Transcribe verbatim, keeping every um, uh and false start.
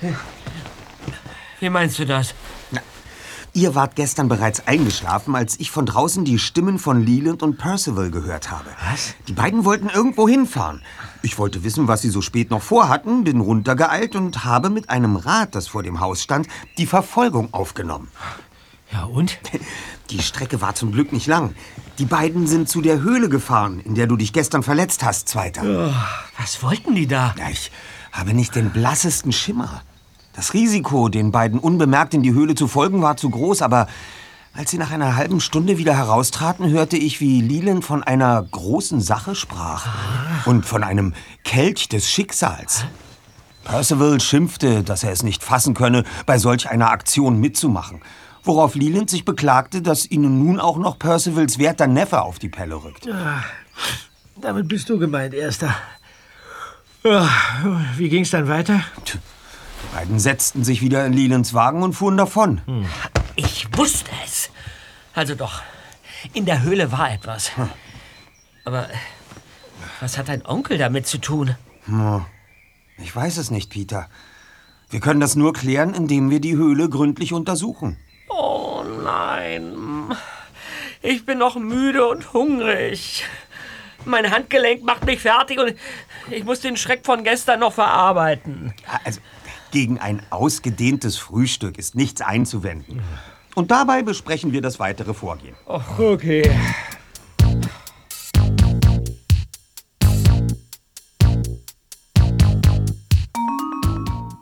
Wie meinst du das? Na, ihr wart gestern bereits eingeschlafen, als ich von draußen die Stimmen von Leland und Percival gehört habe. Was? Die beiden wollten irgendwo hinfahren. Ich wollte wissen, was sie so spät noch vorhatten, bin runtergeeilt und habe mit einem Rad, das vor dem Haus stand, die Verfolgung aufgenommen. Ja, und? Die Strecke war zum Glück nicht lang. Die beiden sind zu der Höhle gefahren, in der du dich gestern verletzt hast, Zweiter. Oh, was wollten die da? Ja, ich habe nicht den blassesten Schimmer. Das Risiko, den beiden unbemerkt in die Höhle zu folgen, war zu groß, aber als sie nach einer halben Stunde wieder heraustraten, hörte ich, wie Leland von einer großen Sache sprach und von einem Kelch des Schicksals. Percival schimpfte, dass er es nicht fassen könne, bei solch einer Aktion mitzumachen, worauf Leland sich beklagte, dass ihnen nun auch noch Percivals werter Neffe auf die Pelle rückt. Ja, damit bist du gemeint, Erster. Ja, wie ging's dann weiter? Die beiden setzten sich wieder in Lelands Wagen und fuhren davon. Hm. Ich wusste es. Also doch, in der Höhle war etwas. Hm. Aber was hat dein Onkel damit zu tun? Hm. Ich weiß es nicht, Peter. Wir können das nur klären, indem wir die Höhle gründlich untersuchen. Oh nein. Ich bin noch müde und hungrig. Mein Handgelenk macht mich fertig und ich muss den Schreck von gestern noch verarbeiten. Also, gegen ein ausgedehntes Frühstück ist nichts einzuwenden. Und dabei besprechen wir das weitere Vorgehen. Ach, okay.